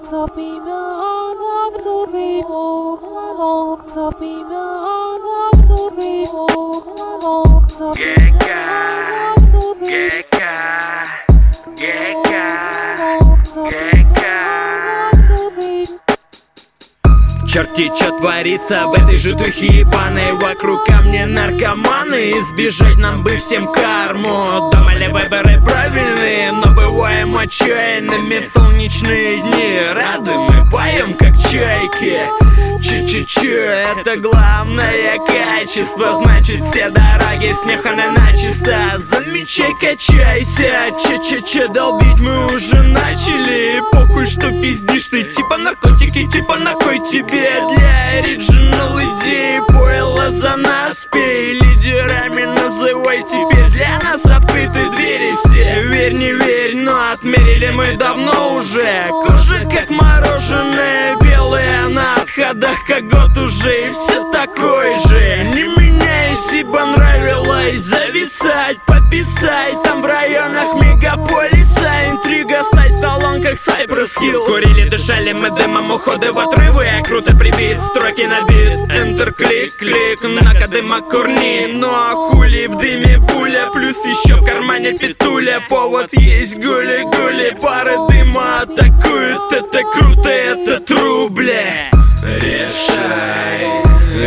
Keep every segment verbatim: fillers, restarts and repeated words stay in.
Черти, что творится в этой житухе ебаной? Вокруг ко мне наркоманы, избежать нам бы всем карму. Думали выборы правильные, но бываем отчаянными в солнечные дни. Рады мы поем как чайки. Чу-чу-чу, это главное качество. Значит, все дороги снеханы начисто. Замечай, качайся. Че-че-че, долбить мы уже начали. Похуй, что пиздишь ты. Типа наркотики, типа на кой тебе? Для оригинал идеи пойло за нас пей. Лидерами называй теперь. Для нас открыты двери все. Верь, не верь, но отмерили мы давно уже. Кожа как мороженое, белая на отходах, как год уже. И все такой же. Не меняйся, ибо нравилось зависать, пописать там в районах мегаполиса. Интрига, стать в колонках Cypress Hill. Курили, дышали мы дымом, уходы в отрывы. Я круто прибит, строки на бит. Enter, клик, клик, на кадыма курни. Ну а хули в дыме пуля, плюс еще в кармане петуля. Повод есть, гули-гули, пары дыма атакуют. Это круто, это true, бля. Решай,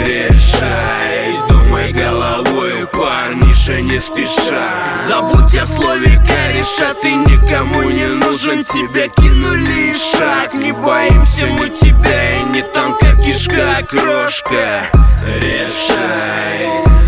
решай, думай головой, парниша, не спеша. Забудь о слове кореша, ты никому не нужен. Тебя кинули шаг, не боимся мы тебя. И не тонка кишка, крошка. Решай,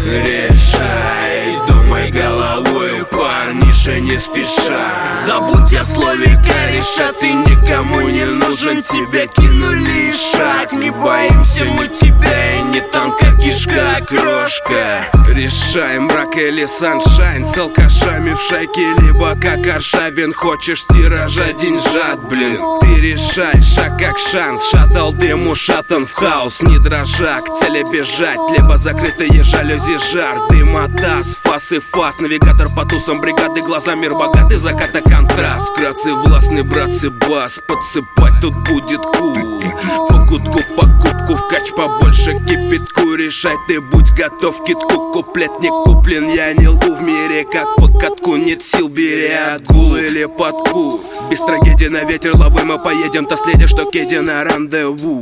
решай, думай головой, парниша, не спеша. Забудь о слове кореша, ты никому не нужен. Тебя кинули шаг, не боимся мы тебя. И не тонка кишка, крошка. Решай, мрак или саншайн, с алкашами в шайке, либо как Аршавин. Хочешь тиража деньжат, блин, ты решай, шаг как шанс. Шаттл дыму, шатан в хаос, не дрожа, к цели бежать. Либо закрытые жалюзи, жар, дымотаз, фас и фас. Навигатор по тусам бригады, глаза мир богатый, заката контраст. Вкратце властный братцы бас, подсыпать тут будет кул. По кутку, по кубку, вкач побольше кипятку. Решай, ты будь готов, китку куплет не куплен. Я не лгу в мире, как по катку, нет сил, бери отгул или подку. Без трагедии на ветер лавы мы поедем, то следишь, что кеди на рандеву.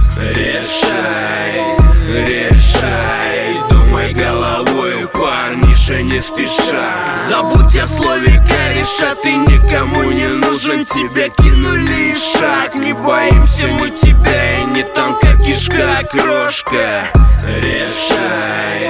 Решай, решай, думай головой, парниша, не спеша. Забудь о слове кореша, ты никому не нужен. Тебя кинули шаг, не боимся мы тебя. И не тонка кишка, крошка. Решай,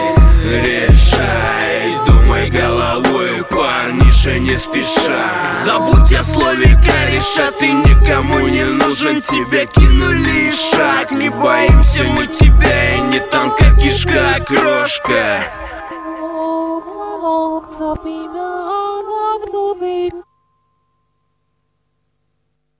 решай, думай головой, парниша, не спеша. Забудь о слове кореша, ты никому не нужен. Тебя кинули шаг, не боимся мы тебя. И не тонка кишка, крошка. Запоминала в